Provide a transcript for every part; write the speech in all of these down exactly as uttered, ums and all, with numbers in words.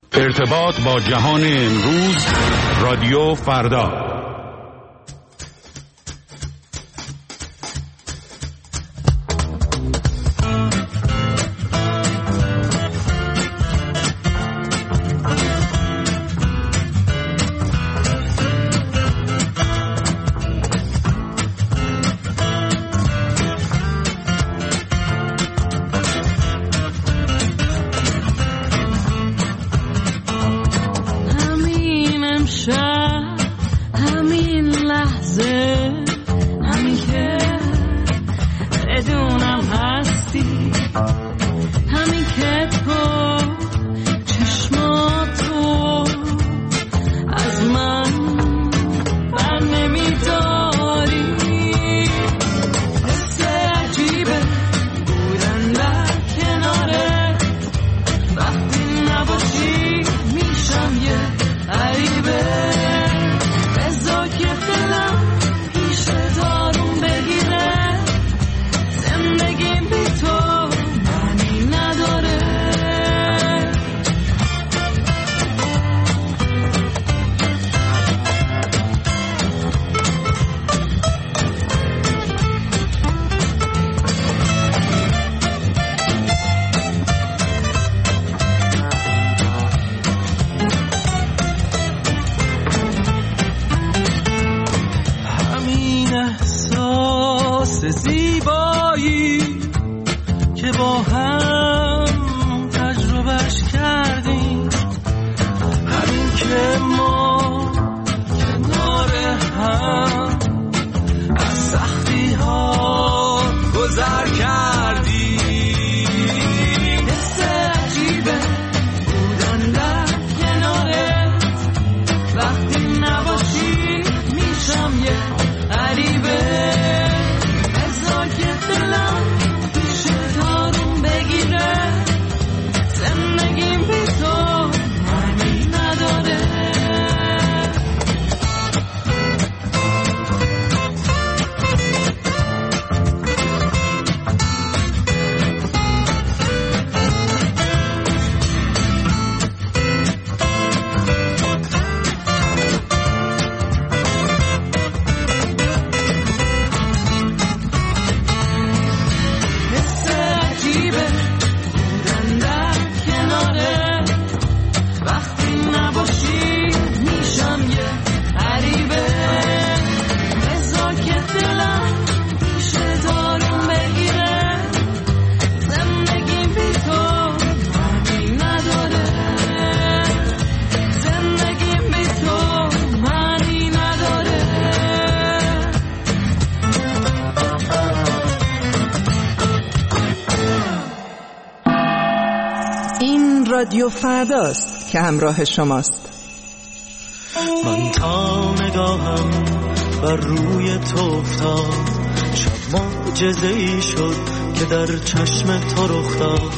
ارتباط با جهان امروز، رادیو فردا. رادیو فرداست که همراه شماست. من تا نگاهم بر روی تو افتاد، شب معجزه‌ای شد که در چشم تو رخ داد.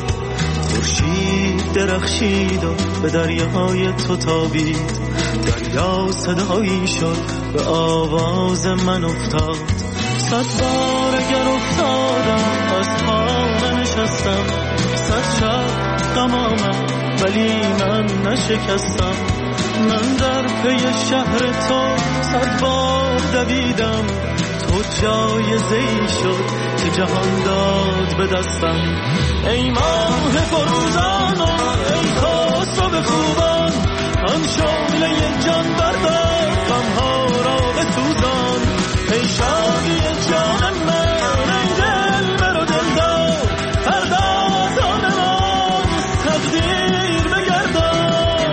خورشید درخشید و به دریای تو تابید، دریا صدایی شد به آواز من افتاد. صد بار اگر افتادم از پا ننشستم، صد شب غم آمد ولی من نشکستم. من در پی شهر تو صد بار دویدم، تو جایزه‌ای شد که جهان داد به دستم. ای ماه فروزان و ای خسرو خوبان، آن شعله جان بردار غم‌ها را بسوزان. ای شادی جان من، ای دل بر و دلدار، پرداز آن ما تقدیر بگردان.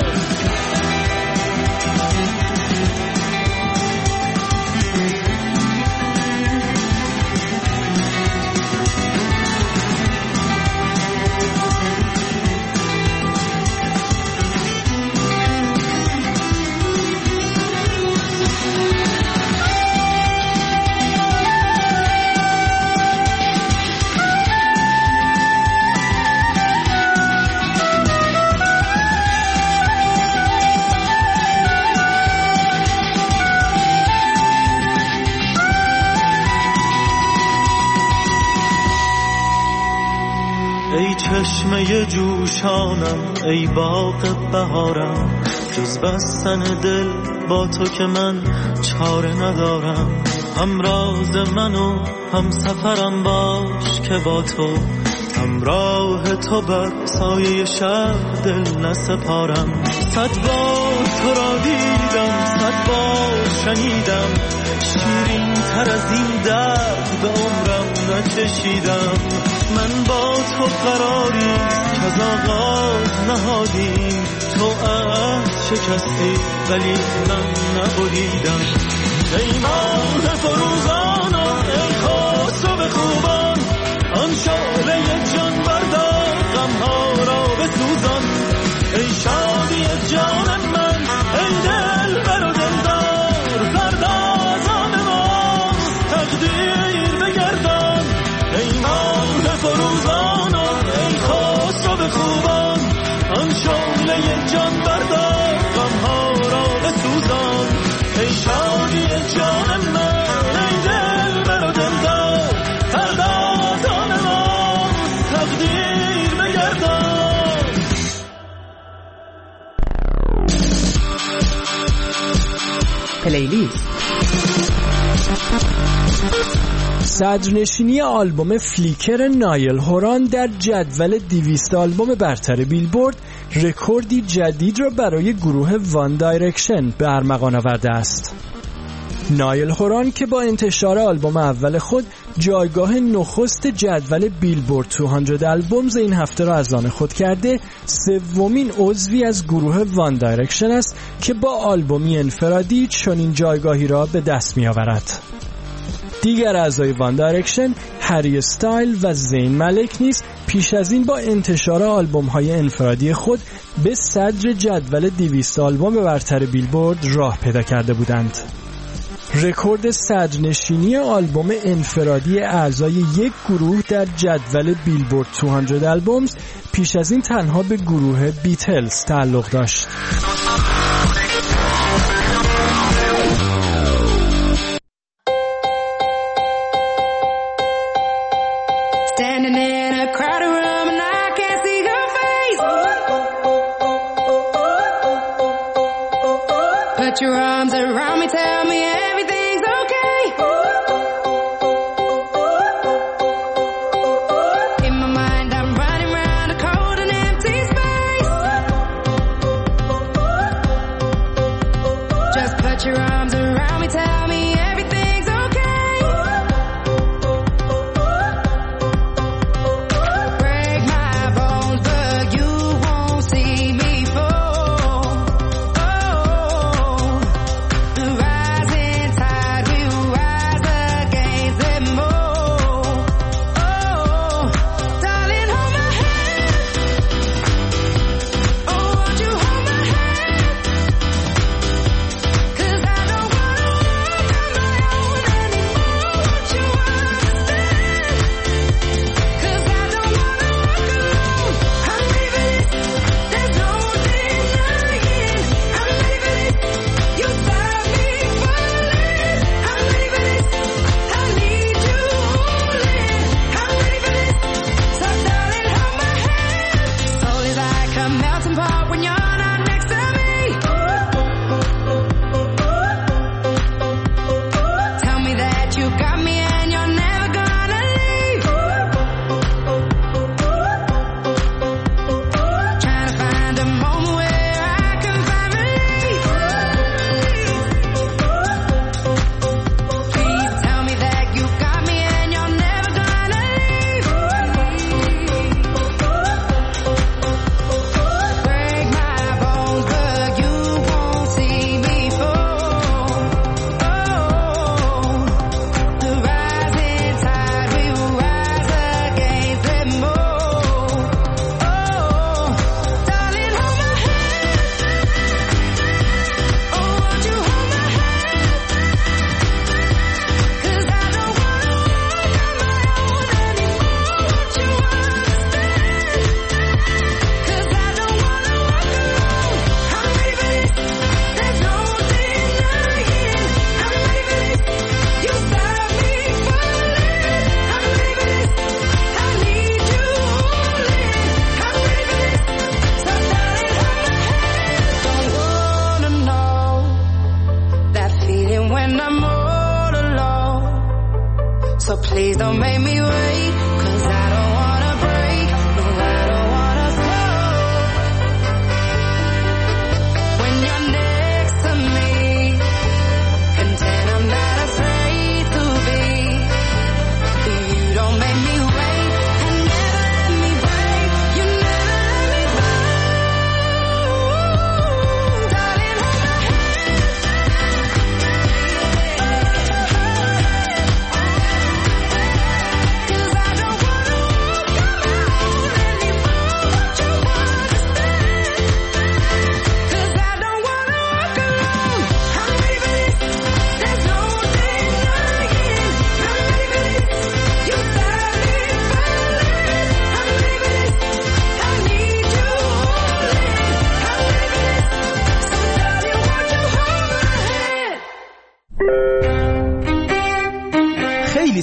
سرمه جوشانم ای باغ بهارم، جز بستن دل با تو که من چاره ندارم. هم راز منو هم سفرم باش که با تو همراه تو بر سایه شب دل نسپارم. صد بار تو را دیدم، صد بار شنیدم، شیرین تر از این درد به عمرم نچشیدم. من با تو قراری که از آغاز نهادیم، تو عهد شکستی ولی من نبریدم. ای ماه فروزانم ای خسرو به خوبان، آن شعله جان بردار غمها را بسوزان. ای شادی جان من ای دل بر و دلدار، پردازان ما تقدیر بگردان. ای ماه فروزانم ای خسرو به خوبان، آن شعله جان بردار غمها را بسوزان. ای شادی جان من ای دل بر و دلدار، پردازان ما تقدیر بگردان. پلیلیست. صدرنشینی آلبوم فلیکر نایل هوران در جدول دویست آلبوم برتر بیلبورد رکوردی جدید را برای گروه وان دایرکشن به ارمغان آورده است. نایل هوران که با انتشار آلبوم اول خود جایگاه نخست جدول بیلبورد دویست آلبومز این هفته را از آن خود کرده، سومین عضوی از گروه وان دایرکشن است که با آلبومی انفرادی چنین جایگاهی را به دست می آورد. دیگر اعضای وان دایرکشن، هری استایل و زین ملک نیز پیش از این با انتشار آلبوم‌های انفرادی خود به صدر جدول دویست آلبوم برتر بیلبورد راه پیدا کرده بودند. رکورد صدرنشینی آلبوم انفرادی اعضای یک گروه در جدول بیلبورد دویست آلبومز پیش از این تنها به گروه بیتلز تعلق داشت. Put your arms around me, tell me everything's okay. In my mind I'm running round a cold and empty space. Just put your arms around me, tell me everything's okay. Break my bones but you won't see me fall. The rising tide will rise against them all. Oh, darling, hold my hand. Oh, won't you hold my hand? 'Cause I don't wanna walk on my own anymore. Won't you understand? 'Cause I don't wanna walk alone. I'm leaving it. There's no denying. I'm leaving it. You stop me falling. I'm leaving it. I need you holding. I'm leaving it. So darling, hold my hand. Slowly like a melting pot when you're not next to me. Tell me that you got me and you're never gonna leave. Trying to find a moment where I can find relief. Please tell me that you got me and you're never gonna leave. Break my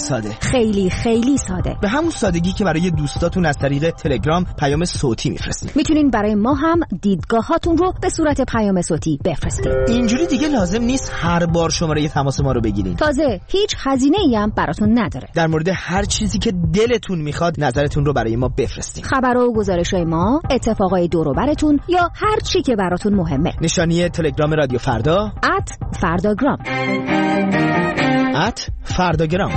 ساده. خیلی خیلی ساده. به همون سادگی که برای دوستاتون از طریق تلگرام پیام صوتی میفرستید. میتونین برای ما هم دیدگاهاتون رو به صورت پیام صوتی بفرستید. اینجوری دیگه لازم نیست هر بار شماره تماس ما رو بگیرین. تازه هیچ هزینه‌ای هم براتون نداره. در مورد هر چیزی که دلتون میخواد نظرتون رو برای ما بفرستین. خبر و گزارش‌های ما، اتفاقای دور و براتون یا هر چی که براتون مهمه. نشانی تلگرام رادیو فردا ات فرداگرام ات فرداگرام.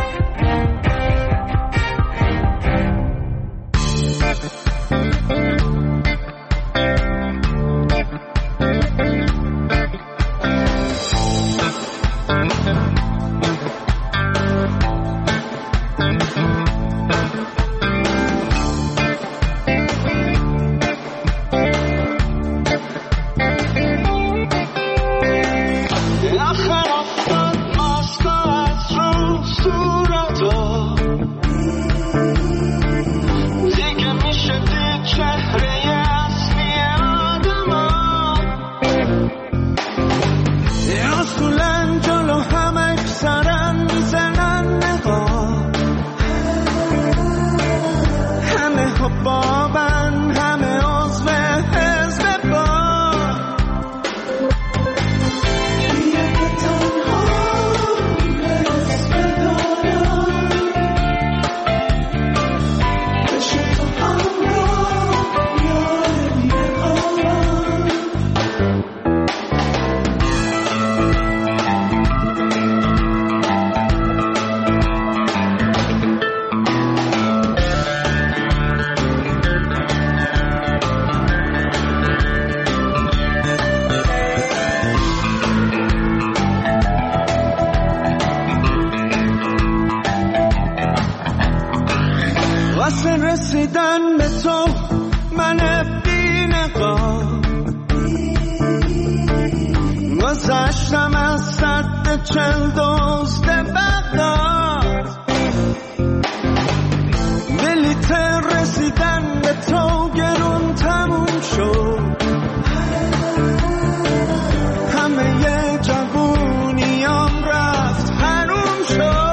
رسیدن به تو من بی نقاب گذشتم از سد چل دزد بغداد بلیت رسیدن به تو گرون تموم شد همه ی جوونیام رفت حروم شد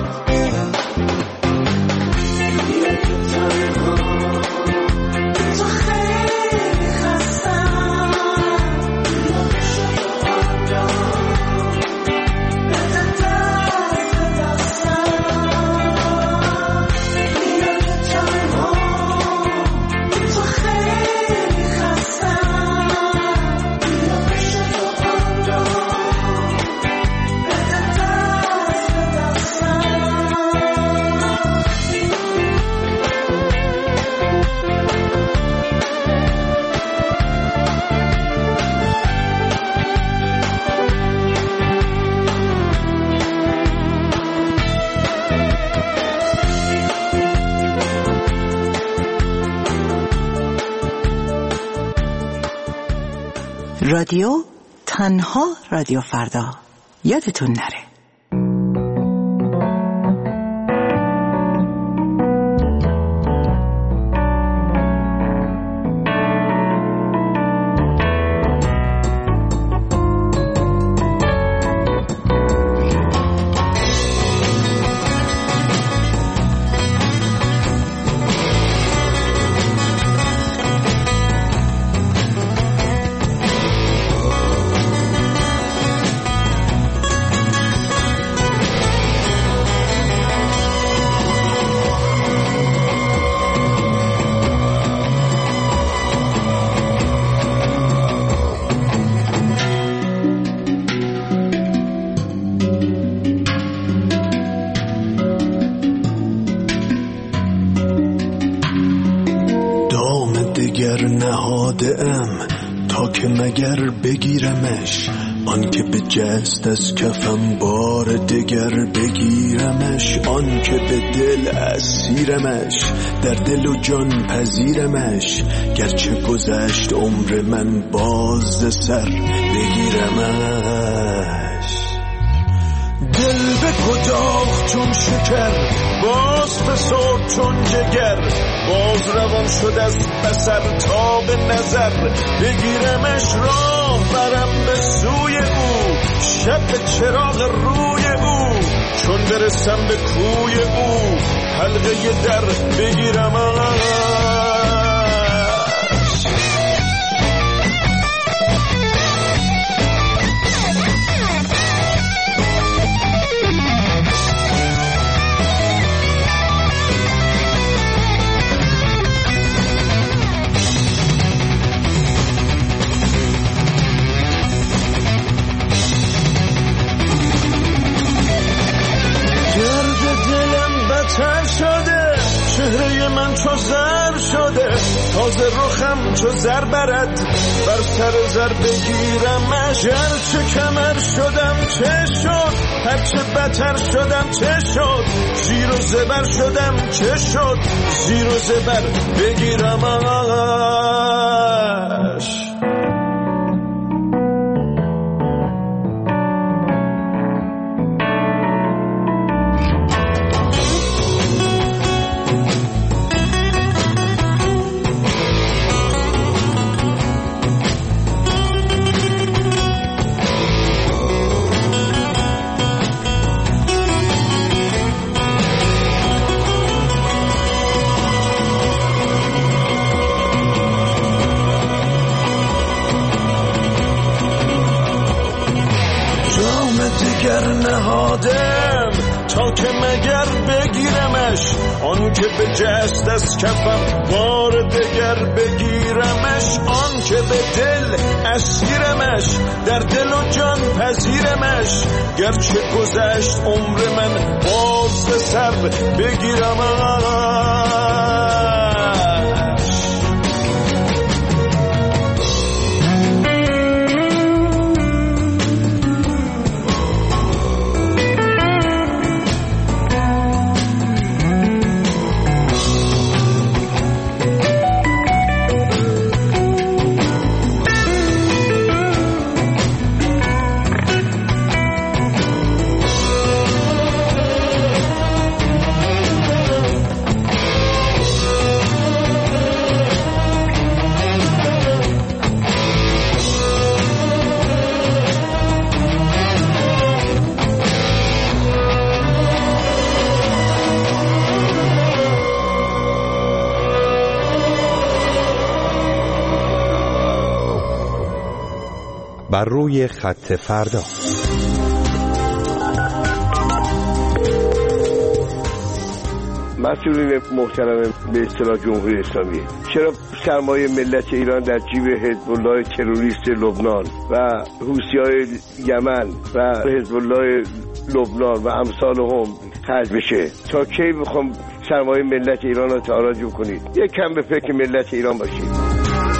رادیو تنها رادیو فردا، یادتون نره. نهادم تا که مگر بگیرمش، آن که به جست از کفم بار دگر بگیرمش، آن که به دل اسیرمش در دل و جان پذیرمش، گرچه گذشت عمر من باز سر بگیرمش. دل به کجاخ چون شکر باز فسرد چون جگر، باز روان شد از بصر تا به نظر بگیرمش. راه برم به سوی او، شب چراغ روی او، چون برسم به کوی او حلقه در بگیرم چهره من چو زر شده تازه رخم چو زر برد بر سر زر بگیرمش گرچه کمر شدم چه شد هرچه بتر شدم چه شد زیر و زبر شدم چه شد زیر و زبر بگیرمش نهادم تا که مگر بگیرمش آن که به جست از کفم بار دگر بگیرمش آن که به دل اسیرمش در دل و جان پذیرمش گرچه گذشت عمر من باز به سر بگیرمش بر روی خط فردا. مسئولین محترم به اصطلاح جمهوری اسلامی، چرا سرمایه ملت ایران در جیب حزب الله تروریست لبنان و حوثی‌های یمن و حزب الله لبنان و امثالهم خرج بشه؟ تا کی بخوام سرمایه ملت ایران رو تاراج کنید؟ یک کم به فکر ملت ایران باشید.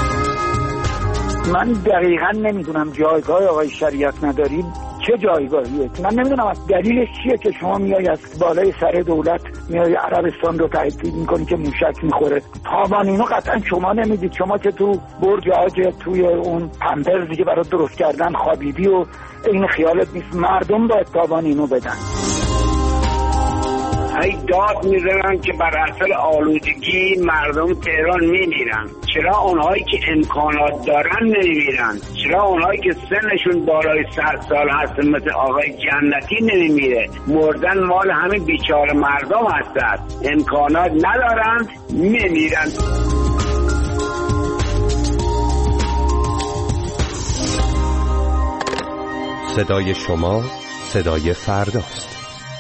من دقیقاً نمیدونم جایگاه آقای شریعت نداریم چه جایگاهیه. من نمیدونم از دلیلش چیه که شما میای از بالای سر دولت میای عربستان رو تهدید میکنی که موشک میخوره. تاوان اینو قطعا شما نمیدید. شما که تو برج آج توی اون پمپرزی که برات درست کردن خوابیدی و این خیالت نیست مردم باید تاوان اینو بدن. ای داد میزنن که بر اثر آلودگی مردم تهران میمیرن. چرا اونهایی که امکانات دارن نمیمیرن؟ چرا اونهایی که سنشون بالای صد سال هست مثل آقای جنتی نمیمیره؟ مردن مال همین بیچاره مردم هستن، امکانات ندارن میمیرن. صدای شما صدای فرداست.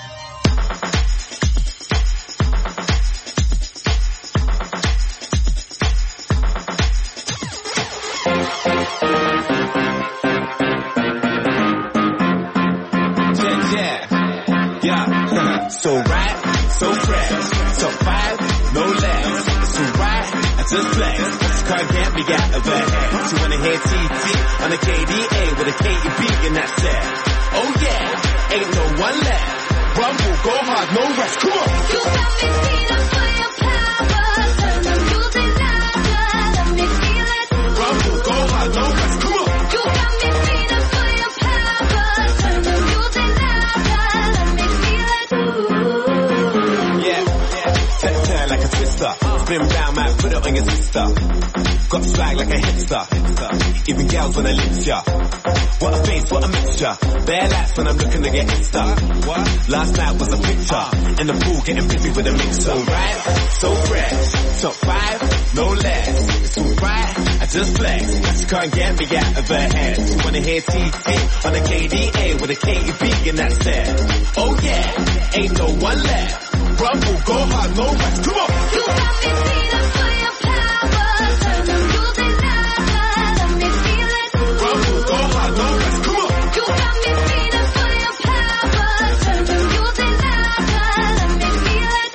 So right, so fresh, so five, no less. So right, I just flex. Car get me got a bag. She wanna hear T T on the K D A with a K E B in that set. Oh yeah, ain't no one left. Rumble, go hard, no rest. Come on. You got me feeling for your power. Turn the music louder, let me feel it. Rumble, go hard, no rest. Come on. You got me feeling for your power. Turn the music louder, let me feel it. Yeah, turn, turn like a twister. Spin round, man, put it on your sister. Got swag like a hipster. Even girls wanna lips ya. What a face, what a mixture. Bare lights when I'm looking to get stuck. What? Last night was a picture. In the pool getting busy with a mixer. Alright, so fresh. Top five, no less. It's alright, I just flex. You can't get me out of her head. You wanna hear T T on a K D A with a K E B and that's it. Oh yeah, ain't no one left. Rumble, go hard, no rest. Come on. You got me feeling for your power. Turn the music louder, let me feel it. Rumble, go hard, no rest. Come on. You got me feeling for your power. Turn the music louder, let me feel it.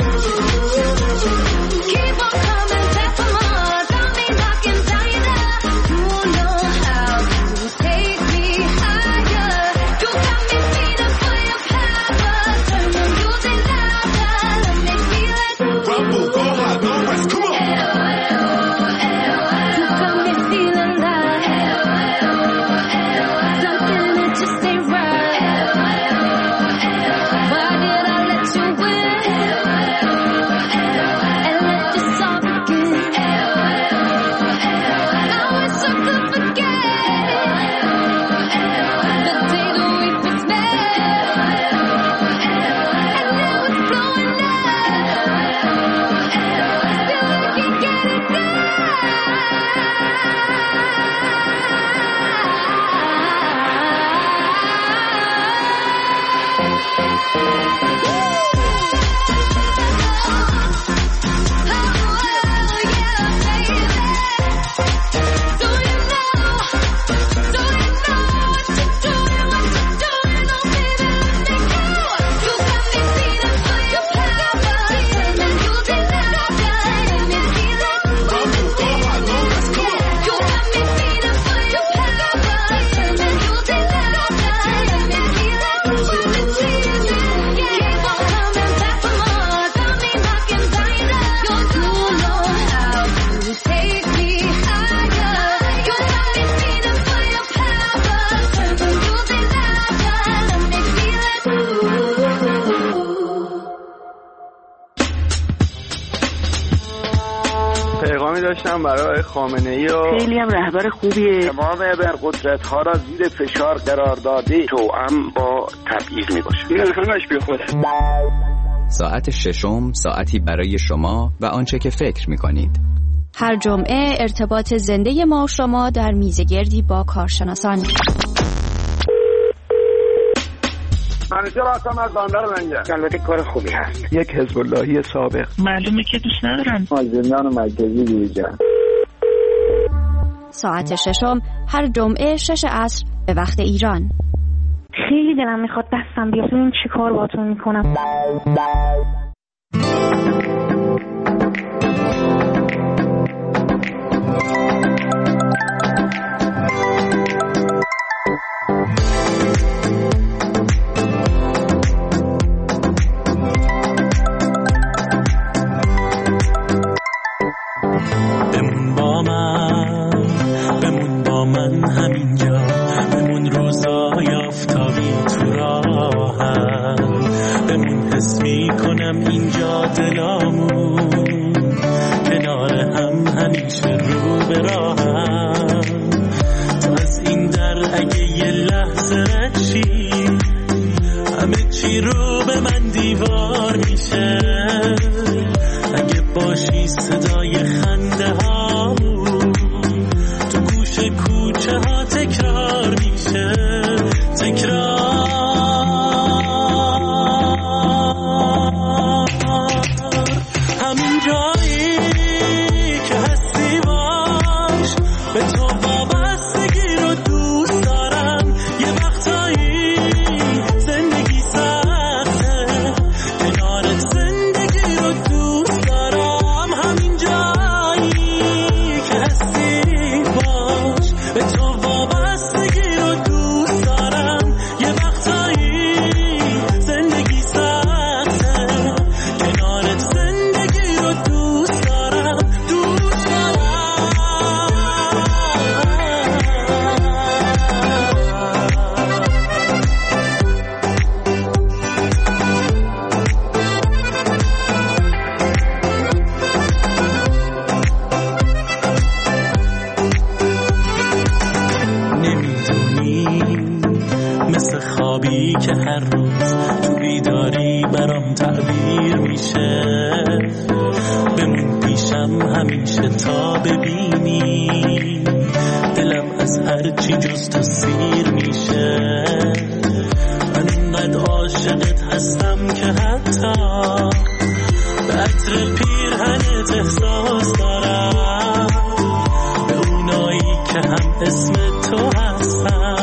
Keep on coming back for more. Got me knocking down your door. You know how to take me higher. You got me feeling for your power. Turn the music louder, let me feel it. Rumble, go hard, no rest. Come on. You got me feeling like something that just ain't right. Why did I let you win and let this all begin? I wish I could forget the day that we first met, and now it's blowing up. Still I can't get it پیغامی داشتم برای خامنه‌ای و خیلی هم رهبر خوبیه. تمام ابرقدرت‌ها را زیر فشار قرار داده توأم با تبعیض میباشه. این همش بی خوده. ساعت ششم ساعتی برای شما و آنچه که فکر می‌کنید. هر جمعه ارتباط زنده ما و شما در میزگردی با کارشناسان. منیجر هستم از بندر منجر. البته کار خوبی هست. یک حزب اللهی سابق. معلومه که دوست ندارن. زندان مرکزی دیجا. ساعت ششم هر جمعه شش عصر به وقت ایران. خیلی دلم میخواد دستم بیاد ببینم چی کار باهاتون میکنم. بمون با من بمون با من همینجا، بمون روزای آفتابی تو راهم، بمون حس میکنم اینجا دلامون کنار هم همیشه رو به راهم. تو از این در اگه یه لحظه رد شی همه چی رو به من دیوار میشه. اگه باشی صدای خنده هامون تو گوش کوچه ها تکرار میشه، تکرار. همین جایی که هستی باش، به تو وابستگی رو دوست دارم. یه وقتایی زندگی سخته، کنارت زندگی رو دوست دارم. همین جایی که هستی باش، به تو وابستگی رو دوست دارم. یه وقتایی زندگی سخته، کنارت زندگی رو دوست دارم، دوست دارم. چیزی که هر روز تو بیداری برام تعبیر میشه. بمون پیشم همیشه تا ببینی دلم از هر چی جز تو سیر میشه. من اینقدر عاشقت هستم که حتی به عطر پیرهنت احساس دارم، به اونایی که هم اسم تو هستن